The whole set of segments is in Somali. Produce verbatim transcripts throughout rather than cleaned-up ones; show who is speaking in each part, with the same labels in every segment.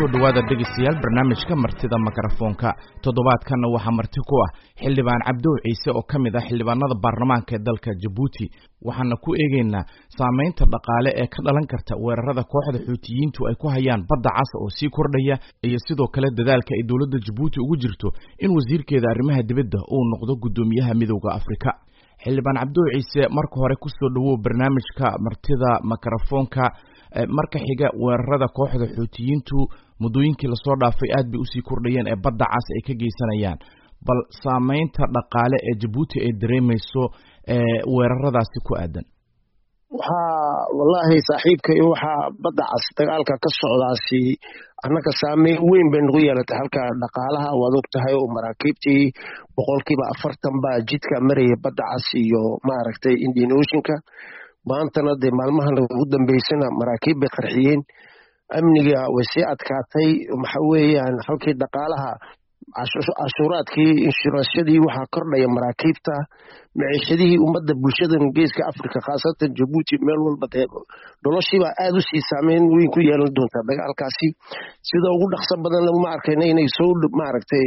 Speaker 1: soo dhawaada dhegeystayaal barnaamijka martida makarafoonka toddobaadkan waxa marti ku ah xildhibaan Cabdo Ciise oo kamid ah xildhibaanada baarlamaanka ee dalka Djibouti waxaana ku eegeynaa saameynta dhaqaale ee ka dhalan karta weerarada kooxda Xuutiyiintu ay ku hayaan badda cas oo sii kordhaya iyo sidoo kale dadaalka ay dawladda Djibouti ugu jirto in wasiirkeeda arrimaha dibadda uu noqdo gudoomiyaha midowga Afrika. xildhibaan Cabdo Ciise marka hore ku soo dhawow barnaamijka martida makarafoonka marka xiga weerarada kooxda Xuutiyiintu mudooyinkii la soo dhaafay aad bay u sii kordhayeen ee badda cas ay ka geysanayaan bal saameynta dhaqaale ee Djibouti ay dareemayso ee weeraradaasi ku aadan.
Speaker 2: waxa wallahi saaxiibkay waxa badda cas dagaalka ka socdaasi annaka saameyn weyn bay nagu yeelatay halka dhaqaalaha waad ogtahay oo maraakiibtii boqolkiiba afartan baa jidka maraya badda cas iyo maaragtay Indian Ocean-ka maantana de maalmahan ugu dambeysana maraakiib bay qarxiyeen amniga way sii adkaatay waxa weeyaan halkii dhaqaalaha cashuuraadkii inshuraansyadii waxaa kordhaya maraakiibta maciishadihii ummadda bulshada geeska Afrika khaasatan Djibouti meel walba noloshiiba aad u sii saameyn weyn ku yeelan doonta dagaalkaasi sida ugu dhaqso badan lama arkayna inay soo maaragtay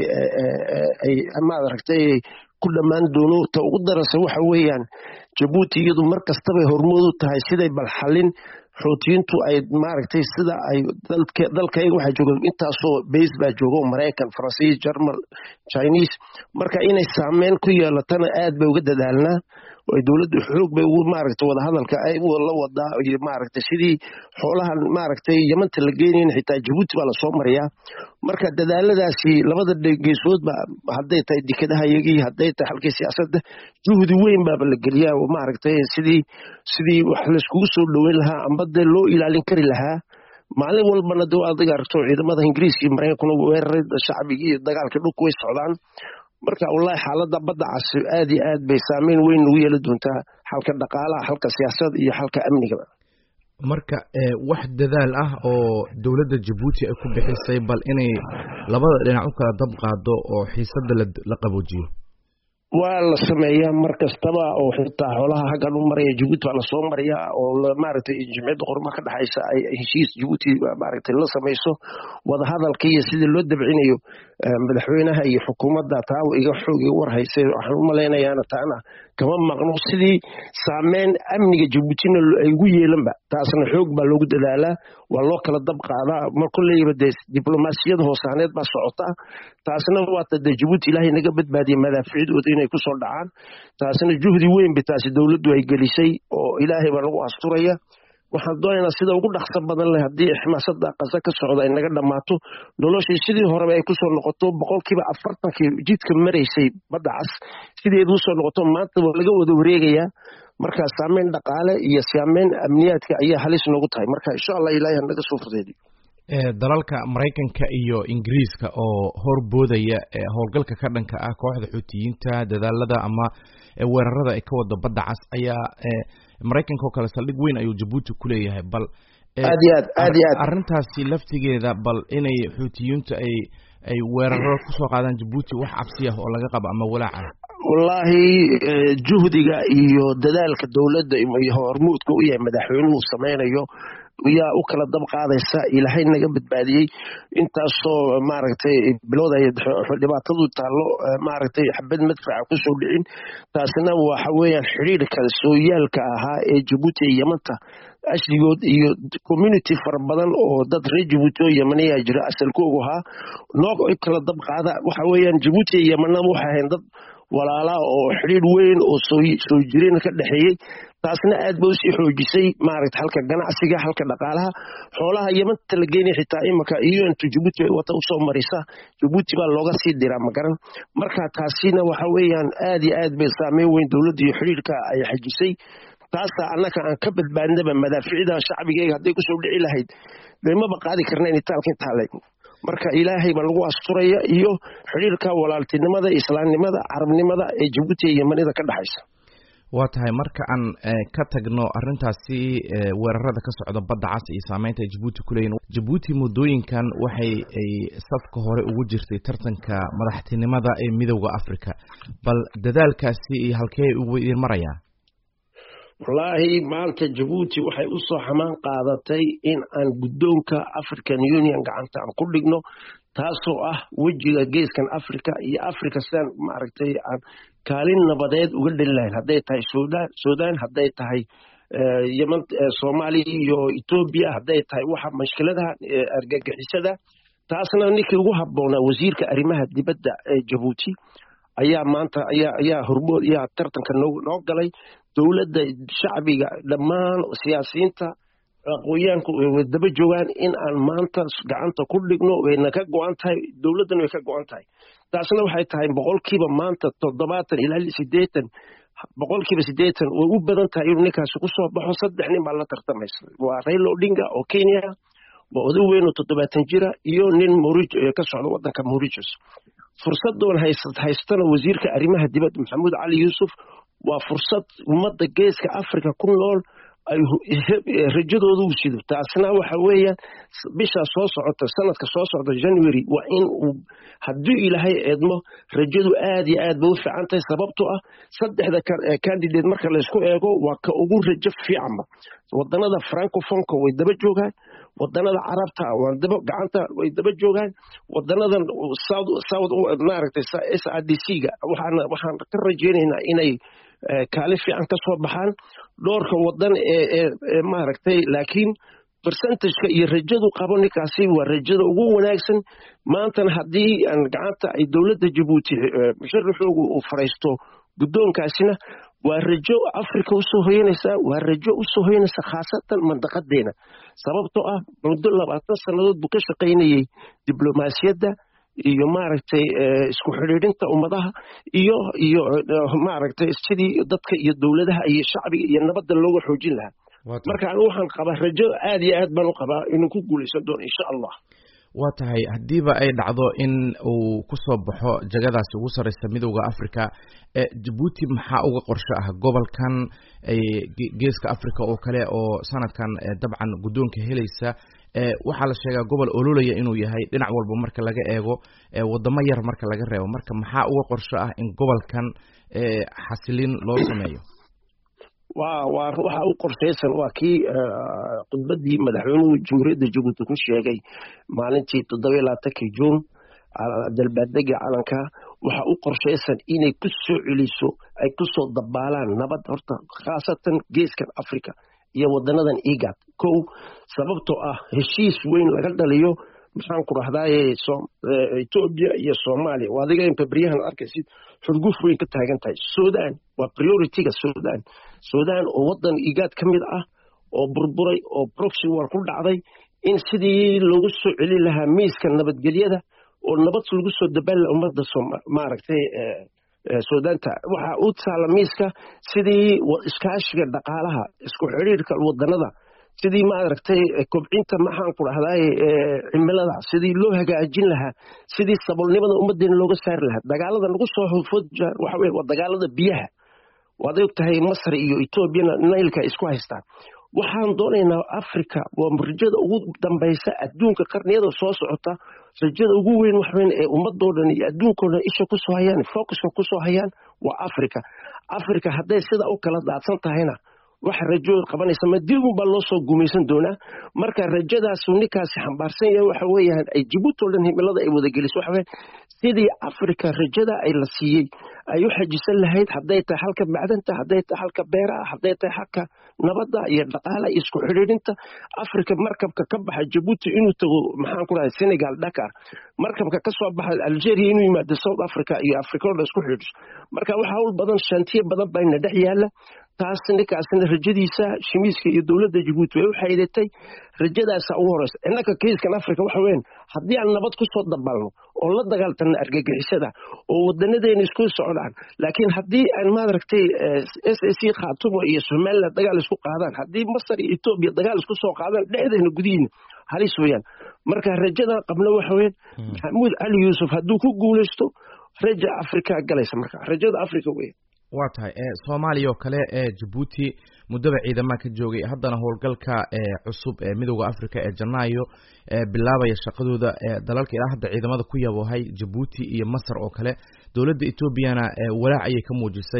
Speaker 2: ay maaragtay ku dhamaan doono ta ugu darasa waxa weeyaan Djibouti iyadu mar kastaba hormood u tahay siday bal xalin Xuutiyiintu ay maaragtay sida ay dalka dalkayga waxa jooga intaasoo base baa joogo Mareykan, Faransiis, Jarmal, Chinese marka inay saameyn ku yeelatana aad bay uga dadaalnaa oo dawladdu xoog bay ugu maaragtay wada hadalka ay la wadaa iyo maaragtay sidii xoolahan maaragtay Yamanta la geeyeen xitaa Djibouti baa la soo mariyaa marka dadaaladaasi labada geesood ba haday tahay dikadaha iyagii haday tahay halkii siyaasadda juhdi weyn baa la geliyaa oo maaragtay sidii sidii wax la isku soo dhaweyn lahaa amba loo ilaalin kari lahaa maalin walbana doo adiga aragto ciidamada Ingiriiska iyo Mareykanka weerarada shacbiga iyo dagaalka dhulka way socdaan marka wallahi xaaladda badda cas aad iyo aad bay saameyn weyn ugu yeelan doontaa halka dhaqaalaha halka siyaasadda iyo halka amniga
Speaker 1: marka wax dadaal ah oo dawladda Djibouti ay ku bixisay bal inay labada dhinac u kala dab qaado oo xiisadda la qaboojiyo
Speaker 2: waa la sameeyaa mar kastaba oo xitaa xoolaha hagan u maraya Djibouti waa la soo mariyaa oo maaragtay jimciyadda qorma ka dhaxaysa ay heshiis Djibouti maaragtay la sameeyso wada hadalkii iyo sidii loo dabcinayo madaxweynaha iyo xukuumadda taa iga xoog iyo war haysay waxaan u maleynayaa taana kama maqno sidii saameyn amniga Djibouti ay ugu yeelanba taasna xoog baa loogu dadaalaa waa loo kala dab qaadaa mar kulleeyba diblomaasiyada hoosaaneed baa socota taasna waa ta Djibouti Ilaahay naga badbaadiyay madaafiicdooda inay ku soo dhacaan taasna juhdi weyn bay taasi dawladdu ay gelisay oo Ilaahay baa lagu asturaya waxaan doonaynaa sida ugu dhaqso badan leh haddii ximaasadda qasa ka socda ay naga dhamaato noloshii sidii horeba ay ku soo noqoto boqolkiiba afartankii jidka maraysay badda cas sideedu soo noqoto maanta waa laga wada wareegayaa marka saameyn dhaqaale iyo saameyn amniyaadka ayaa halis noogu tahay marka insha Allah Ilaahay naga soo fudeeyo
Speaker 1: ee dalalka Mareykanka iyo Ingiriiska oo horboodaya howlgalka ka dhanka ah kooxda Xuutiyiinta dadaalada ama weerarada ay ka wada badda cas ayaa Mareykanka oo kale saldhig weyn ayuu Djibouti ku leeyahay bal
Speaker 2: aad iyo aad aad iyo aad
Speaker 1: arrintaasi laftigeeda bal inay Xuutiyiintu ay ay weeraro ku soo qaadaan Djibouti wax cabsi ah oo laga qabo ama walaac
Speaker 2: wallahi juhdiga iyo dadaalka dawladda iyo hormuudka u yahay madaxweynuhu sameeyo yaa u kala dab qaadaysa Ilaahay naga badbaadiyay intaasoo maaragtay bilowda dhibaatadu taalo maaragtay xabad madfac ku soo dhicin taasna waxa weeyaan xiriirka sooyaalka ahaa ee Djibouti iyo Yamanta ashligood iyo community fara badan oo dad reer Djibouti oo Yamaniya jira asalkoodu ahaa nooc kala dab qaada waxa weeyaan Djibouti iyo Yamanna waxa ahayn dad walaala oo xiriir weyn oo soo soo jireen ka dhaxeeyay taasna aad bay u sii xoojisay maaragtay halka ganacsiga halka dhaqaalaha xoolaha Yamanta la geeyay xitaa imaka iyo inta Djibouti wata u soo marisa Djibouti baa looga sii diraa magaran marka taasina waxa weeyaan aad iyo aad bay saameyn weyn dawladda iyo xiriirka ay xajisay taasa annaka aan ka badbaadnaba madaafiicda shacbiga haday ku soo dhici lahayd deema qaadi karnaa in taalkin taalay marka Ilaahay baa lagu asturaya iyo xiriirka walaaltinimada islaamnimada carabnimada ee Djibouti iyo Yamanida ka dhaxaysa
Speaker 1: waa tahay marka aan ka tagno arintaasi weerarada ka socda badda cas iyo saameynta Djibouti ku leeyahay Djibouti mudooyinkan waxay ay safka hore ugu jirtay tartanka madaxtinimada ee midowga Afrika bal dadaalkaasi iyo halkee ugu maraya
Speaker 2: wallaahi maanta Djibouti waxay u soo xamaan qaadatay in aan guddoonka African Union gacanta aan ku dhigno taasoo ah wejiga geeskan Afrika iyo Afrika san maaragtay aan kaalin nabadeed uga dhalilayn haday tahay Suudaan Suudaan haday tahay Yemen Soomaaliya iyo Ethiopia haday tahay waxa mushkiladaha argagixisada taasna ninkii ugu habboonaa wasiirka arrimaha dibadda ee Djibouti ayaa maanta ayaa ayaa hormood iyo tartanka noo galay dawladda shacbiga dhammaan siyaasiyiinta aqoonyaanku way daba joogaan in aan maanta gacanta ku dhigno wayna ka go'an tahay dawladdan way ka go'an tahay taasna waxay tahay boqolkiiba maanta toddobaatan ilaa siddeetan boqolkiiba siddeetan way u badan tahay inuu ninkaasi ku soo baxo saddex nin baa la tartamaysa waa Raila Odinga oo Kenya waa oday weyn oo toddobaatan jira iyo nin Mauritius ka socda waddanka Mauritius fursadoon haystana wasiirka arrimaha dibadda Maxamuud Cali Yuusuf waa fursad ummadda geeska Afrika ku nool ay rajadoodu u sido taasna waxa weeyaan bisha soo socota sanadka soo socda January waa in uu haddii Ilaahay eedmo rajadu aad iyo aad bay u fiican tahay sababtoo ah saddexda candidate marka la isku eego waa ka ugu rajo fiican wadanada francophone way daba joogaan wadanada carabta waa daba gacanta way daba joogaan wadanada south south maaragtay S A D C-ga waxaan waxaan ka rajaynaynaa inay kaali fiican ka soo baxaan doorka wadan ee maaragtay laakiin percentage-ka iyo rajadu qabo ninkaasi waa rajada ugu wanaagsan maantana haddii aan gacanta ay dawladda Djibouti musharaxoogu uu faraysto guddoonkaasina waa rajo Afrika u soo hoyanaysa waa rajo u soo hoyanaysa khaasatan mandaqadeena sababtoo ah muddo labaatan sanadood buu ka shaqaynayay diblomaasiyadda iyo maaragtay isku xiriirinta ummadaha iyo iyo maaragtay sidii dadka iyo dawladaha iyo shacbiga iyo nabadda looga xoojin lahaa marka anigu waxaan qabaa rajo aad iyo aad baan u qabaa inuu ku guuleysan doono insha Allah
Speaker 1: waa tahay hadiiba ay dhacdo in uu ku soo baxo jagadaas ugu sareysa midowga Afrika ee Djibouti maxaa uga qorshe ah gobolkan ay geeska Afrika oo kale oo sanadkan dabcan guddoonka helaysa ee waxa la sheegaa gobol ololaya inuu yahay dhinac walba marka laga eego ee wadamo yar marka laga reebo marka maxaa uga qorshe ah in gobolkan ee xasilin loo sameeyo
Speaker 2: waa waa waxa uu qorsheysan waa kii khudbadii madaxweynuhu Jamhuuriyadda Djibouti ku sheegay maalintii toddoba iyo labaatankii Juun dalbaadega calanka waxa uu qorsheysan inay ku soo celiso ay ku soo dabaalaan nabad horta khaasatan geeska Afrika iyo wadanadan IGAD kow sababtoo ah heshiis weyn laga dhaliyo maxaan ku rahdaaye Ethiopia iyo Soomaaliya waa adiga in Fabriyahan arkaysid xurguf weyn ka taagan tahay Suudaan waa priority-ga Suudaan Suudaan oo wadan IGAD ka mid ah oo burburay oo proxy war ku dhacday in sidii lagu soo celin lahaa miiska nabadgelyada oo nabad lagu soo dabaal ummadda maaragtay Suudaanta waxa uu taala miiska sidii iskaashiga dhaqaalaha isku xiriirka wadanada sidii maaragtay kobcinta maxaan ku rahdaaye cimilada sidii loo hagaajin lahaa sidii saboolnimada ummadeena looga saari lahaa dagaalada lagu soo hufod waxa weeye waa dagaalada biyaha waad ogtahay Masar iyo Ethiopia Nile-ka isku haystaan waxaan doonaynaa Afrika waa rajada ugu dambaysa adduunka qarniyada soo socota rajada ugu weyn wax weyn ee ummadoodan iyo adduunkooda isha ku soo hayaan focus ku soo hayaan waa Afrika Afrika haday sida u kala daadsan tahayna wax rajo qabanaysa ma dib u bal loo soo gumaysan doona marka rajadaas ninkaasi xambaarsan yahay waxa weeyaan ay Djibouti oo dhan himilada ay wada geliso waxa weey sidii Afrika rajada ay la siiyay ay u xajisan lahayd haday tahay halka macdanta haday tahay halka beeraha haday tahay halka nabadda iyo dhaqaalaha isku xiriirinta Afrika markabka ka baxa Djibouti inuu tago maxaan ku rahay Senegal Dakar markabka ka soo baxa Algeria inuu yimaado South Africa iyo Afrika oo isku xiriirso marka waxa hawl badan shantiye badan bayna dhex yaala taas ninkaasna rajadiisa shimiiska iyo dawladda Djibouti way u xaydatay rajadaas ugu horeysa innaka kiiskan Afrika waxa weyn haddii aan nabad ku soo dabalno oo la dagaaltano argagixisada oo wadanadeena isku socdaan laakiin haddii aan maaragtay S A C Khartoum iyo Soomaaliya dagaal isku qaadaan haddii Masar iyo Ethiopia dagaal isku soo qaadaan dhexdeena gudihiina halis weeyaan marka rajada qabna waxa weyn Maxamuud Cali Yuusuf hadduu ku guuleysto raja Afrika galaysa marka rajada Afrika weeyaan
Speaker 1: waa tahay ee Soomaaliya oo kale ee Djibouti muddo ciidamada ka joogay haddana howlgalka ee cusub ee midowga Afrika ee Janaayo ee bilaabaya shaqadooda ee dalalka ilaa hadda ciidamada ku yabohay Djibouti iyo Masar oo kale dawladda Ethiopia-na walaac ay ka muujisay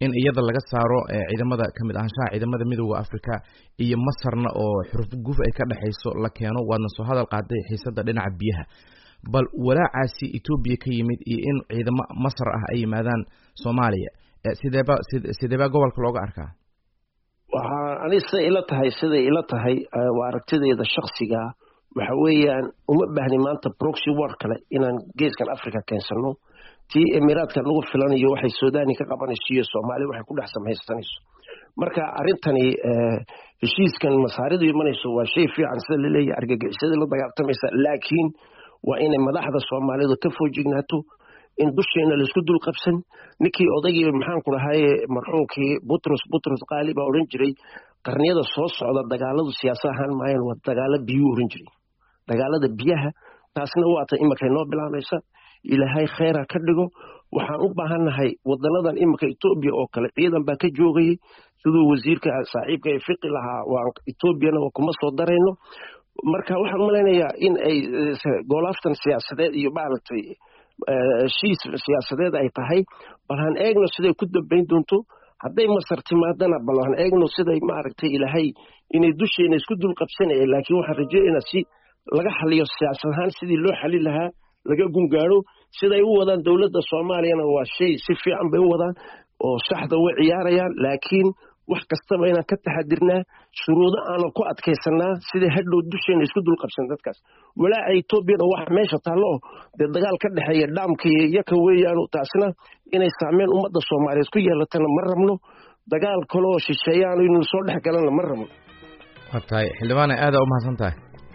Speaker 1: in iyada laga saaro ciidamada kamid ahaanshaha ciidamada midowga Afrika iyo Masarna oo xuruf guf ay ka dhaxayso la keeno waadna soo hadal qaaday xiisada dhinaca biyaha bal walaacaasi Ethiopia ka yimid iyo in ciidamo Masar ah ay yimaadaan Soomaaliya sideeba sideeba gobolka looga arkaa
Speaker 2: waxa anisa ila tahay sida ila tahay waa aragtideeda shakhsiga waxa weeyaan uma baahni maanta proxy war kale inaan geeskan Afrika keensano tii Emiraadka lagu filanayo waxay Suudaan ka qabanayso Soomaaliya waxay ku dhex samaysanayso marka arintani heshiiskan masaaridu imanayso waa shay fiican sida la leeyahay argagixisada la dagaaltamaysa laakiin waa in madaxda Soomaalidu ka foojignaato in dusheena la isku dul qabsan ninkii odagii maxaan ku rahay marxuumkii Butros Butros Qaali baa oran jiray qarniyada soo socda dagaaladu siyaasadahan maayeen waa dagaalo biyo oran jiray dagaalada biyaha taasna waa ta imika noo bilaabaysa ilaahay khayra ka dhigo waxaan u baahanahay wadanadan imika Ethiopia oo kale ciidan baa ka joogay sidoo wasiirka saaxiibka ee fiqi lahaa waa Ethiopia oo kuma soo dareyno marka waxaan maleynayaa in ay goolaftan siyaasadeed iyo baalatay shiis siyaasadeed ay tahay balan eegno siday ku dambeyn doonto hadday Masar timaadana balan eegno siday ma aragtay ilaahay inay dusheena isku dul qabsanay laakiin waxaan rajaynayaa si laga xaliyo siyaasadahan sidii loo xalin lahaa laga gungaaro siday u wadaan dawladda Soomaaliyana waa shay si fiican bay u wadaan oo saxda way ciyaarayaan laakiin wax kastaba inaan ka taxadirnaa shuruudo aan ku adkeysanaa sida hadhow dusheena isku dul qabsan dadkaas walaa ay Ethiopia wax meesha taalo de dagaal ka dhaxeeya dhaamka iyo ka weeyaan taasna inay saameyn ummadda Soomaaliyeed ku yeelatana ma rabno dagaal kale oo shisheeyaan inuu soo dhex galana ma rabno
Speaker 1: hatay xildhibaan aad u mahadsantahay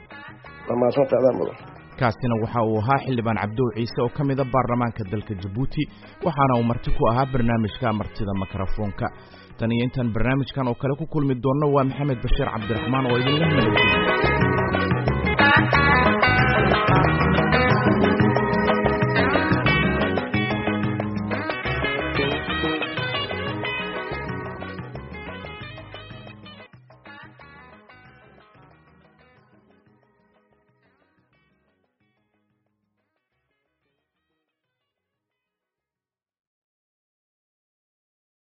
Speaker 2: ma santaadamo
Speaker 1: kaasina waxa uu ahaa xildhibaan Cabdow Ciise oo kamid ah baarlamaanka dalka Djibouti waxaana uu marti ku ahaa barnaamijka martida makarafoonka tan iyo intaan barnaamijkan oo kale ku kulmi doono waa Maxamed Bashiir Cabdiraxmaan oo idin leh